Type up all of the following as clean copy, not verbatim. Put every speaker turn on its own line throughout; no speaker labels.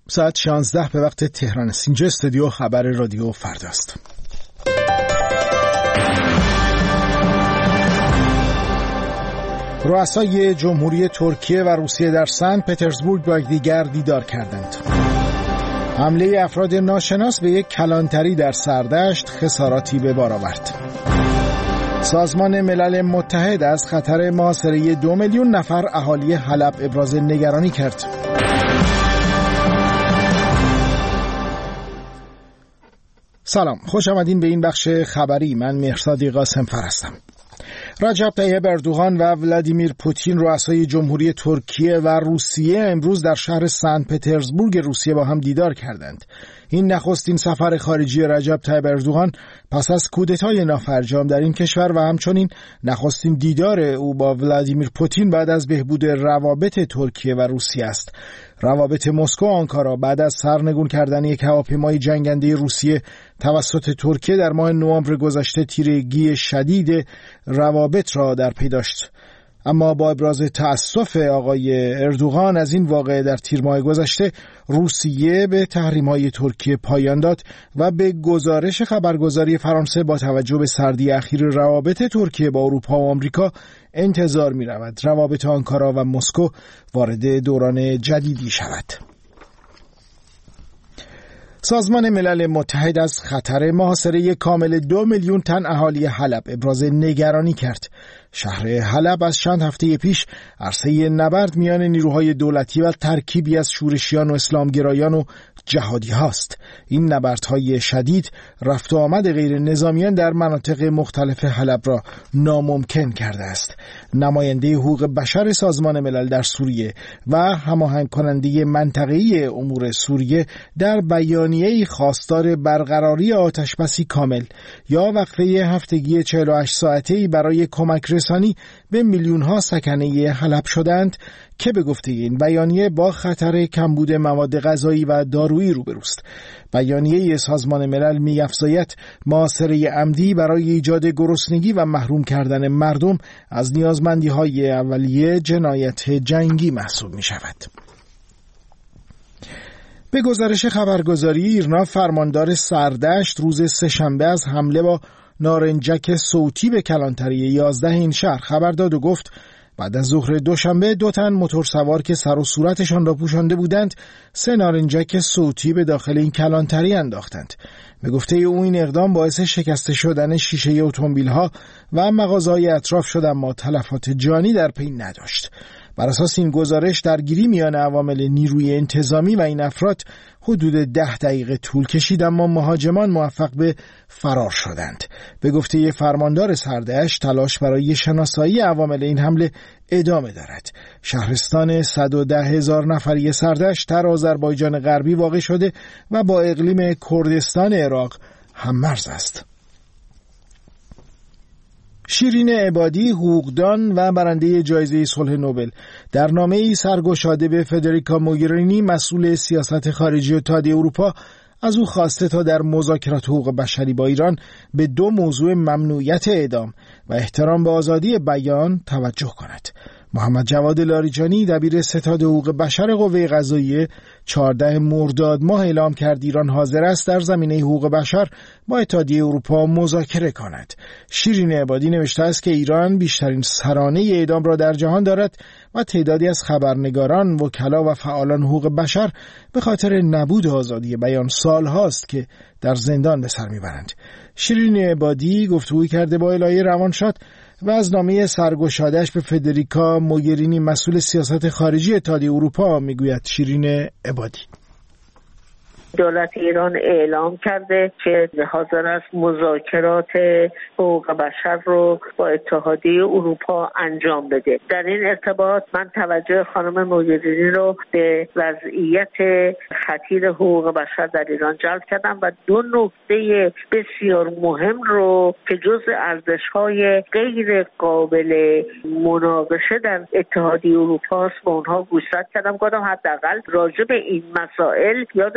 ساعت 16 به وقت تهران است. اینجا استودیو خبر رادیو فرداست. رؤسای جمهوری ترکیه و روسیه در سن پترزبورگ با یکدیگر دیدار کردند. حمله افراد ناشناس به یک کلانتری در سردشت خساراتی به بار آورد. سازمان ملل متحد از خطر محاصره 2 میلیون نفر اهالی حلب ابراز نگرانی کرد. سلام، خوش آمدین به این بخش خبری. من مهرزاد قاسم‌فر هستم. رجب طیب اردوغان و ولادیمیر پوتین رؤسای جمهوری ترکیه و روسیه امروز در شهر سن پترزبورگ روسیه با هم دیدار کردند. این نخستین سفر خارجی رجب طیب اردوغان پس از کودتای نافرجام در این کشور و همچنین نخستین دیدار او با ولادیمیر پوتین بعد از بهبود روابط ترکیه و روسیه است. روابط مسکو و آنکارا بعد از سرنگون کردن یک هواپیمای جنگنده روسیه توسط ترکیه در ماه نوامبر گذشته تیرگی شدید روابط را در پی داشت. اما با ابراز تأسف آقای اردوغان از این واقعه در تیر ماه گذشته، روسیه به تحریم‌های ترکیه پایان داد و به گزارش خبرگزاری فرانسه با توجه به سردی اخیر روابط ترکیه با اروپا و آمریکا انتظار می‌رود روابط آنکارا و مسکو وارد دوران جدیدی شود. سازمان ملل متحد از خطر محاصره کامل 2 میلیون تن اهالی حلب ابراز نگرانی کرد. شهر حلب از چند هفته پیش عرصه نبرد میان نیروهای دولتی و ترکیبی از شورشیان و اسلامگرایان و جهادی هاست. این نبردهای شدید رفت و آمد غیر نظامیان در مناطق مختلف حلب را ناممکن کرده است. نماینده حقوق بشر سازمان ملل در سوریه و هماهنگ کننده منطقه‌ای امور سوریه در بیانیه‌ای خواستار برقراری آتشبسی کامل یا وقفه هفتگی 48 ساعته‌ای برای کمک رسانی به میلیون‌ها سکنه حلب شدند که به گفته این بیانیه با خطر کمبود مواد غذایی و دارویی روبروست. بیانیه سازمان ملل می‌افزاید محاصره عمدی برای ایجاد گرسنگی و محروم کردن مردم از نیازمندی‌های اولیه جنایت جنگی محسوب می‌شود. به گزارش خبرگزاری ایرنا، فرماندار سردشت روز سه‌شنبه از حمله با نارنجک صوتی به کلانتری 11 این شهر خبر داد و گفت بعد از ظهر دوشنبه 2 تن موتورسوار که سر و صورتشان را پوشانده بودند 3 نارنجک صوتی به داخل این کلانتری انداختند. به گفته او این اقدام باعث شکسته شدن شیشه اتومبیل‌ها و مغازه‌های اطراف شد، اما تلفات جانی در پی نداشت. بر اساس این گزارش درگیری میان عوامل نیروی انتظامی و این افراد حدود 10 دقیقه طول کشید، اما مهاجمان موفق به فرار شدند. به گفته فرماندار سردشت، تلاش برای شناسایی عوامل این حمله ادامه دارد. شهرستان 110,000 نفری سردشت در آذربایجان غربی واقع شده و با اقلیم کردستان عراق هم‌مرز است. شیرین عبادی، حقوقدان و برنده جایزه صلح نوبل، در نامه‌ای سرگشاده به فدریکا موگرینی مسئول سیاست خارجی اتحادیه اروپا از او خواسته تا در مذاکرات حقوق بشری با ایران به 2 موضوع ممنوعیت اعدام و احترام به آزادی بیان توجه کند. محمد جواد لاریجانی، دبیر ستاد حقوق بشر قوه قضاییه، 14 مرداد ماه اعلام کرد ایران حاضر است در زمینه حقوق بشر با اتحادیه اروپا مذاکره کند. شیرین عبادی نوشته است که ایران بیشترین سرانه اعدام را در جهان دارد و تعدادی از خبرنگاران، وکلا و فعالان حقوق بشر به خاطر نبود آزادی بیان سالهاست که در زندان به سر میبرند. شیرین عبادی گفتگویی کرده با الهه روانشاد و از نامه سرگشاده‌اش به فدریکا موگرینی مسئول سیاست خارجی اتحادیه اروپا میگوید. شیرین عبادی:
دولت ایران اعلام کرده که حاضر است مذاکرات حقوق بشر رو با اتحادیه اروپا انجام بده. در این ارتباط من توجه خانم موگرینی رو به وضعیت خطیر حقوق بشر در ایران جلب کردم و 2 نکته بسیار مهم رو که جزء ارزش‌های غیر قابل مناقشه در اتحادیه اروپا است به اونها گوشزد کردم. گفتم حداقل راجع به این مسائل یادتون باشه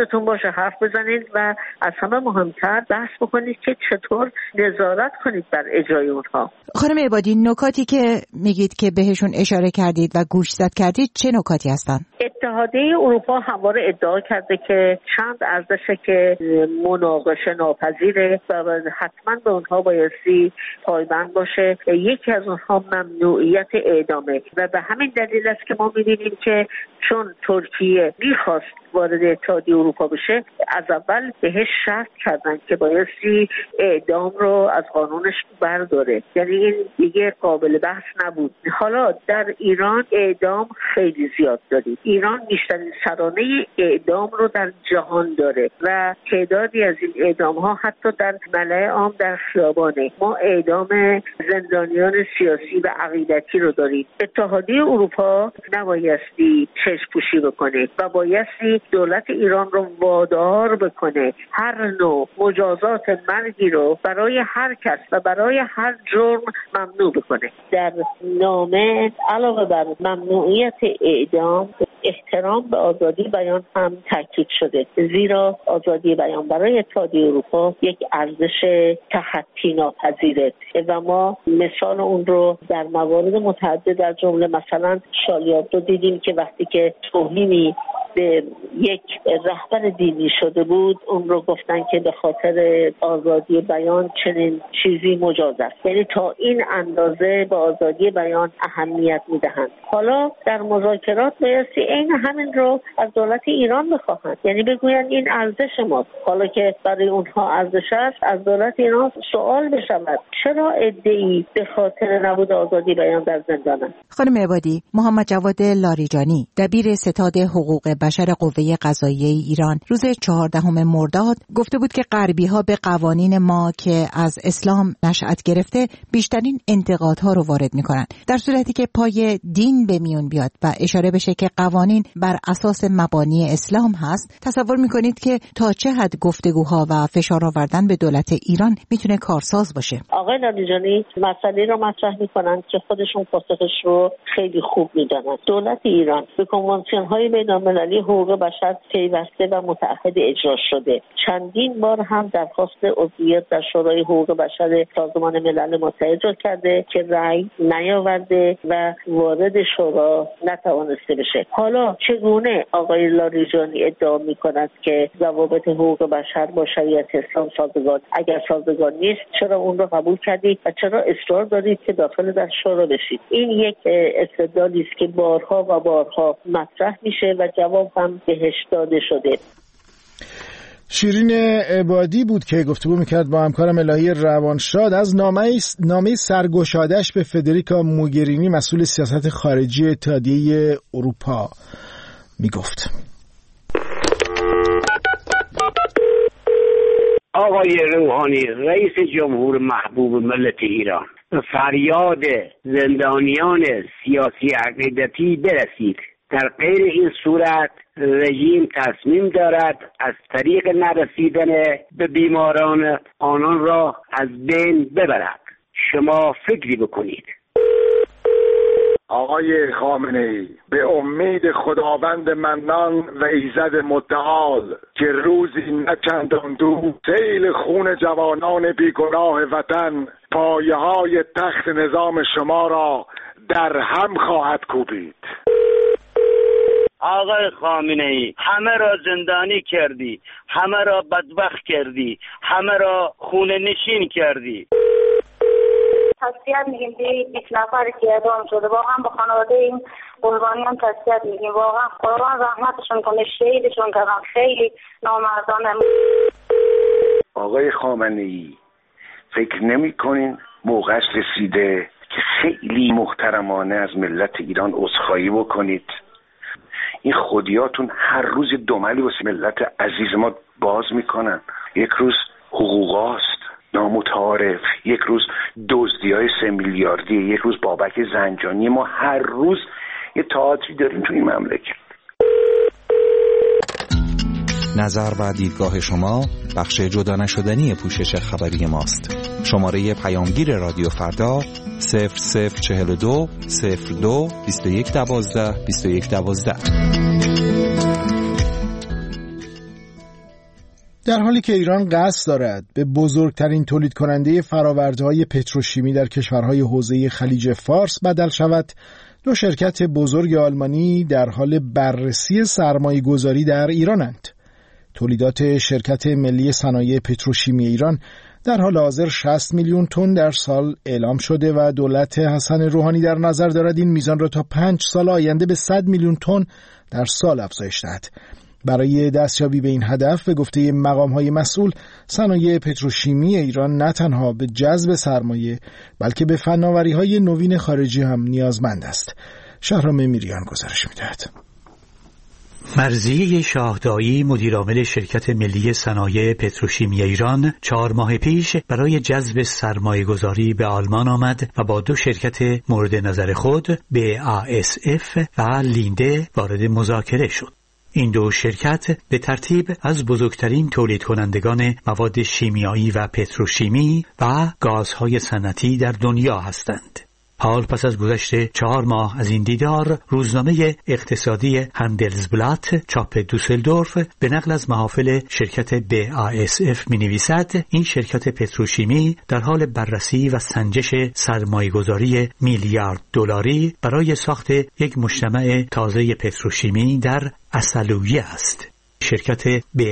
حرف بزنید و از همه مهمتر بحث بکنید که چطور نظارت کنید بر اجرای اونها.
خانم عبادی، نکاتی که میگید که بهشون اشاره کردید و گوشزد کردید چه نکاتی هستن؟
اتحادیه اروپا همواره ادعا کرده که چند ارزشه که مناقشه ناپذیره و حتما به اونها بایستی پایبند باشه. یکی از اونها ممنوعیت اعدامه و به همین دلیل است که ما می‌بینیم که چون ترکیه می‌خواست وارد اتحادیه اروپا بشه، از اول بهش شرط کردن که بایستی اعدام رو از قانونش برداره، یعنی این دیگه قابل بحث نبود. حالا در ایران اعدام خیلی زیاد داریم. ایران بیشترین سرانه اعدام رو در جهان داره و تعدادی از این اعدام ها حتی در ملأ عام در خیابانه. ما اعدام زندانیان سیاسی و عقیدتی رو داریم. اتحادیه اروپا نبایستی چشم‌پوشی بکنه و بایستی دولت ایران رو وادار بکنه هر نوع مجازات مرگی رو برای هر کس و برای هر جرم ممنوع بکنه. در نامه علاوه بر ممنوعیت اعدام، احترام به آزادی بیان هم تاکید شده، زیرا آزادی بیان برای اتحادیه اروپا یک ارزش تخطی ناپذیره و ما مثال اون رو در موارد متعدد در جمله مثلا شالیات رو دیدیم که وقتی که توهینی به یک رهبر دینی شده بود، اون رو گفتن که به خاطر آزادی بیان چنین چیزی مجاز است. یعنی تا این اندازه به آزادی بیان اهمیت میدهند. حالا در مذاکرات بایستی این همین رو از دولت ایران بخواهند، یعنی بگویند این ارزش ماست. حالا که برای اونها ارزش است، از دولت ایران سوال بشود چرا ادعی به خاطر نبود آزادی بیان در زندانند.
خانم عبادی، محمد جواد لاریجانی، دبیر ستاد حقوق بشر قوه قضاییه ایران، روز 14 مرداد گفته بود که غربی‌ها به قوانین ما که از اسلام نشأت گرفته بیشترین انتقادها رو وارد می‌کنند، در صورتی که پای دین به میون بیاد و اشاره بشه که قوانین بر اساس مبانی اسلام هست. تصور می‌کنید که تا چه حد گفتگوها و فشار آوردن به دولت ایران میتونه کارساز باشه؟
آقای لاریجانی مسئله رو مطرح می‌کنند که خودشون پاسخش رو خیلی خوب می‌دونن. دولت ایران به کنوانسیون‌های بین‌المللی حقوق بشر پیوسته و متعهد اجرا شده. چندین بار هم درخواست عضویت در شورای حقوق بشر سازمان ملل متحد را کرده که رأی نیاورده و وارد شورا نتوانسته بشه. حالا چگونه آقای لاریجانی ادعا می‌کند که ضوابط حقوق بشر با شریعت اسلام سازگار؟ اگر سازگار نیست چرا اون رو قبول کردید و چرا اصرار دارید که داخل در شورا بشید؟ این یک استدلالی است که بارها و بارها مطرح میشه و جواب هم بهش داده شده.
شیرین عبادی بود که گفتگو میکرد با همکارم الهی روانشاد از نامه سرگشادش به فدریکا موگرینی، مسئول سیاست خارجی اتحادیه اروپا میگفت.
آقای روحانی، رئیس جمهور محبوب ملت ایران، فریاد زندانیان سیاسی عقیدتی برسید. در غیر این صورت رژیم تصمیم دارد از طریق نرسیدن به بیماران آنان را از بین ببرد. شما فکری بکنید.
آقای خامنه‌ای، به امید خداوند منان و ایزد متعال که روزی نه چندان دور سیل خون جوانان بیگناه وطن پایه‌های تخت نظام شما را در هم خواهد کوبید.
آقای خامنه‌ای، همه را زندانی کردی، همه را بدبخت کردی، همه را خون نشین کردی.
تسلیت میگیم به 20 نفری که اعدام شده، واقعا به خانواده این قربانیان تسلیت میگیم. واقعا قربان رحمتشون کنه، شهیدشون کردن، خیلی نامردانه.
آقای خامنه‌ای، فکر نمی‌کنین موقعش رسیده که خیلی محترمانه از ملت ایران عذرخواهی بکنید؟ این خودیاتون هر روز دملی واسه ملت عزیز ما باز میکنن. یک روز حقوقاست نامتعارف، یک روز دزدی‌های 3 میلیاردی، یک روز بابک زنجانی. ما هر روز یه تئاتری داریم تو این مملکت.
نظر و دیدگاه شما بخش جدا نشدنی پوشش خبری ماست. شماره پیامگیر رادیو فردا 0042 02 21 12 21 12.
در حالی که ایران قصد دارد به بزرگترین تولید کننده فرآورده‌های پتروشیمی در کشورهای حوزه خلیج فارس بدل شود، دو شرکت بزرگ آلمانی در حال بررسی سرمایه‌گذاری در ایرانند. تولیدات شرکت ملی صنایع پتروشیمی ایران در حال حاضر 60 میلیون تن در سال اعلام شده و دولت حسن روحانی در نظر دارد این میزان را تا 5 سال آینده به 100 میلیون تن در سال افزایش دهد. برای دستیابی به این هدف به گفته مقام‌های مسئول، صنایع پتروشیمی ایران نه تنها به جذب سرمایه بلکه به فناوری‌های نوین خارجی هم نیازمند است. شهرام میریان گزارش می‌دهد.
مرضیه شاهدایی مدیرعامل شرکت ملی صنایع پتروشیمی ایران 4 ماه پیش برای جذب سرمایه‌گذاری به آلمان آمد و با دو شرکت مورد نظر خود BASF و لینده وارد مذاکره شد. این دو شرکت به ترتیب از بزرگترین تولید کنندگان مواد شیمیایی و پتروشیمی و گازهای صنعتی در دنیا هستند. حال پس از گذشت 4 ماه از این دیدار، روزنامه اقتصادی هندلزبلات چاپ دوسلدورف به نقل از محافل شرکت BASF می‌نویسد این شرکت پتروشیمی در حال بررسی و سنجش سرمایه‌گذاری میلیارد دلاری برای ساخت یک مجتمع تازه پتروشیمی در اصلویه است. شرکت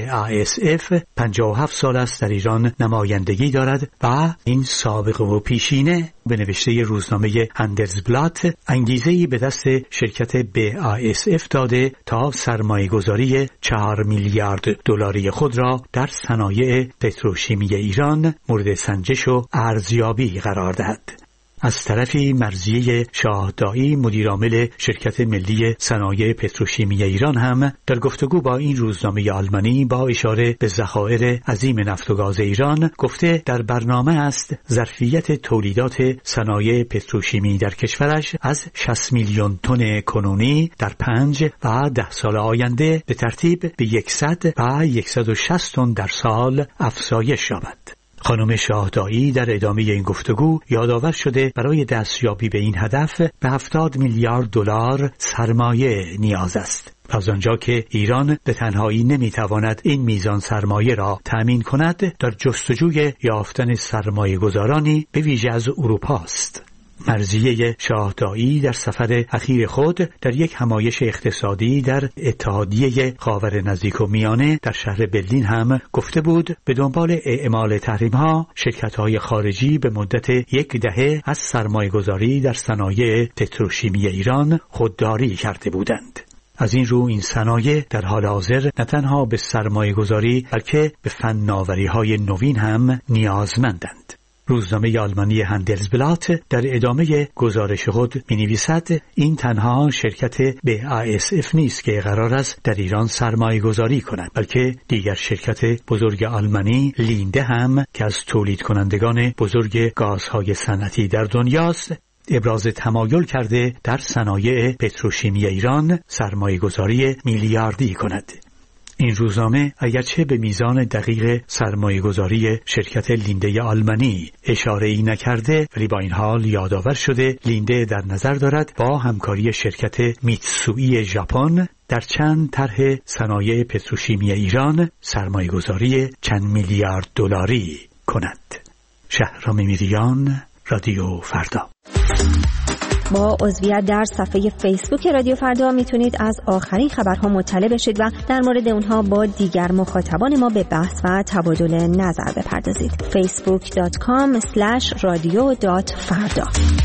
BASF 57 سال است در ایران نمایندگی دارد و این سابقه و پیشینه به نوشته روزنامه هندلزبلات انگیزه‌ای به دست شرکت BASF داده تا سرمایه‌گذاری 4 میلیارد دلاری خود را در صنایع پتروشیمی ایران مورد سنجش و ارزیابی قرار دهد. از طرفی مرضیه شاهدایی مدیرعامل شرکت ملی صنایع پتروشیمی ایران هم در گفتگو با این روزنامه آلمانی با اشاره به ذخایر عظیم نفت و گاز ایران گفته در برنامه است ظرفیت تولیدات صنایع پتروشیمی در کشورش از 60 میلیون تن کنونی در 5 و 10 سال آینده به ترتیب به 100 و 160 تن در سال افزایش یابد. خانم شاهدایی در ادامه این گفتگو یادآور شده برای دستیابی به این هدف به 70 میلیارد دلار سرمایه نیاز است. از آنجا که ایران به تنهایی نمیتواند این میزان سرمایه را تأمین کند، در جستجوی یافتن سرمایه گذارانی به ویژه از اروپا است. مرضیه شاهدایی در سفر اخیر خود در یک همایش اقتصادی در اتحادیه خاور نزدیک و میانه در شهر برلین هم گفته بود به دنبال اعمال تحریم‌ها شرکت‌های خارجی به مدت 10 دهه از سرمایه‌گذاری در صنایع پتروشیمی ایران خودداری کرده بودند. از این رو این صنایع در حال حاضر نه تنها به سرمایه‌گذاری بلکه به فناوری‌های نوین هم نیازمندند. روزنامه آلمانی هندلزبلات در ادامه گزارش خود می‌نویسد این تنها شرکت BASF نیست که قرار است در ایران سرمایه گذاری کند، بلکه دیگر شرکت بزرگ آلمانی لینده هم که از تولید کنندگان بزرگ گازهای صنعتی در دنیاست ابراز تمایل کرده در صنایع پتروشیمی ایران سرمایه گذاری میلیاردی کند. این روزنامه اگرچه به میزان دقیق سرمایه‌گذاری شرکت لینده آلمانی اشاره‌ای نکرده، ولی با این حال یادآور شده لینده در نظر دارد با همکاری شرکت میتسوئی ژاپن در چند طرح صنایع پتروشیمی ایران سرمایه‌گذاری چند میلیارد دلاری کند. شهرام میریان، رادیو فردا.
با عضویت در صفحه فیسبوک رادیو فردا میتونید از آخرین خبرها مطلع بشید و در مورد اونها با دیگر مخاطبان ما به بحث و تبادل نظر بپردازید. facebook.com/radio.farda.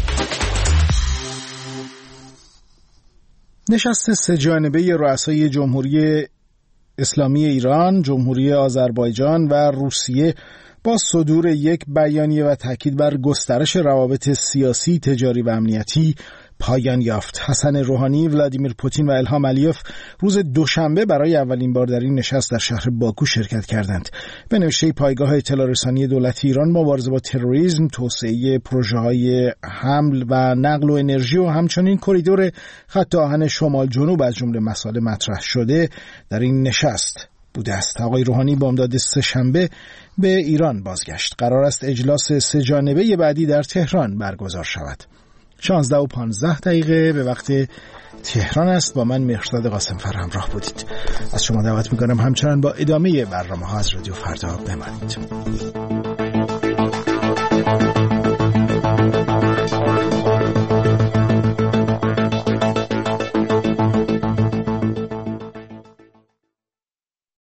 نشست 3 جانبه رؤسای جمهوری اسلامی ایران، جمهوری آذربایجان و روسیه با صدور یک بیانیه و تاکید بر گسترش روابط سیاسی، تجاری و امنیتی پایان یافت. حسن روحانی، ولادیمیر پوتین و الهام علیوف روز دوشنبه برای اولین بار در این نشست در شهر باکو شرکت کردند. به نوشته پایگاه اطلاع رسانی دولت ایران، مبارزه با تروریسم، توسعه پروژه‌های حمل و نقل و انرژی و همچنین کریدور خط آهن شمال جنوب از جمله مسائل مطرح شده در این نشست بوده است. آقای روحانی بامداد سه‌شنبه به ایران بازگشت. قرار است اجلاس 3 جانبه بعدی در تهران برگزار شود. 16:15 به وقت تهران است. با من مهرزاد قاسمفر همراه بودید. از شما دعوت میکنم همچنان با ادامه برنامه‌ها از رادیو فردا بمانید.